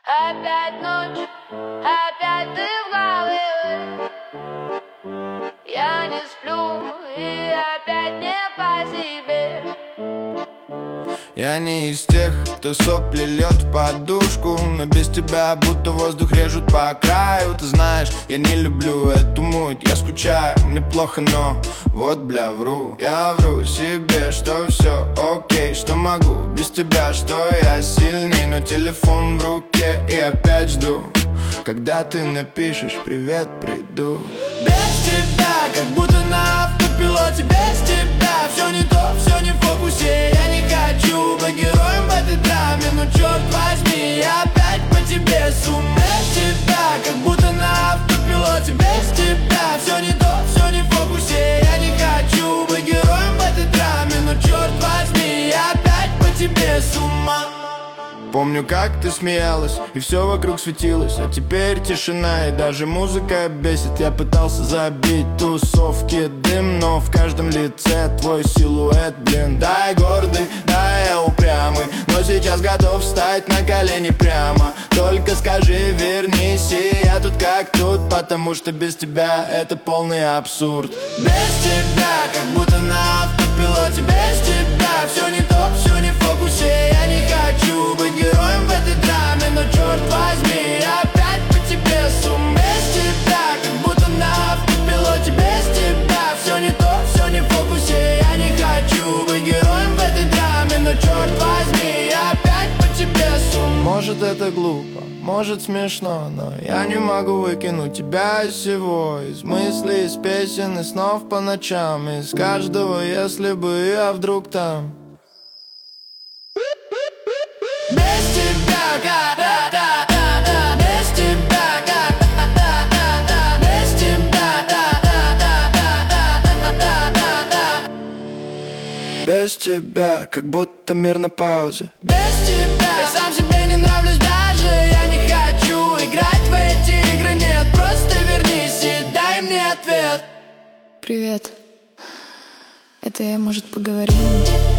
Опять ночь, опять ты в голове. Я не сплю и опять не по себе. Я не из тех, кто сопли льет в подушку, но без тебя будто воздух режут по краю. Ты знаешь, я не люблю эту муть, я скучаю, мне плохо, но вот бля вру. Я вру себе, что все окей, что могу без тебя, что я сильней, но телефон в руке и опять жду, когда ты напишешь привет, приду. Без тебя, как будто на автопилоте, без тебя все не то, все не в фокусе. Я не хочу быть героем в этой драме, но черт возьми, я опять по тебе с ума. Без тебя, как будто на автопилоте, без тебя все не то, все не в фокусе. Я не хочу быть героем в этой драме, но черт возьми, я опять по тебе с ума. Помню, как ты смеялась, и все вокруг светилось, а теперь тишина, и даже музыка бесит. Я пытался забить тусовки дым, но в каждом лице твой силуэт, блин. Да, я гордый, да, я упрямый, но сейчас готов встать на колени прямо. Только скажи, вернись, и я тут как тут, потому что без тебя это полный абсурд. Без тебя, как будто на автопилоте, без тебя все не то, все не в фокусе. Я не хочу быть героем в этой драме, но черт возьми, я опять по тебе с ума. Без тебя, как будто на автопилоте, без тебя все не то, все не в фокусе. Я не хочу быть героем в этой драме, но черт возьми, я опять по тебе с ума. Может, это глупо, может, смешно, но я не могу выкинуть тебя из всего, из мыслей, из песен и снов по ночам, из каждого если бы, а вдруг там. Без тебя, да-да-да-да-да, без тебя, да-да-да-да-да, без тебя, да-да-да-да-да-да-да. Без тебя, как будто мир на паузе. Без тебя, я сам себе не нравлюсь даже. Я не хочу играть в эти игры, нет. Просто вернись и дай мне ответ. Привет. Это я, может, поговорим?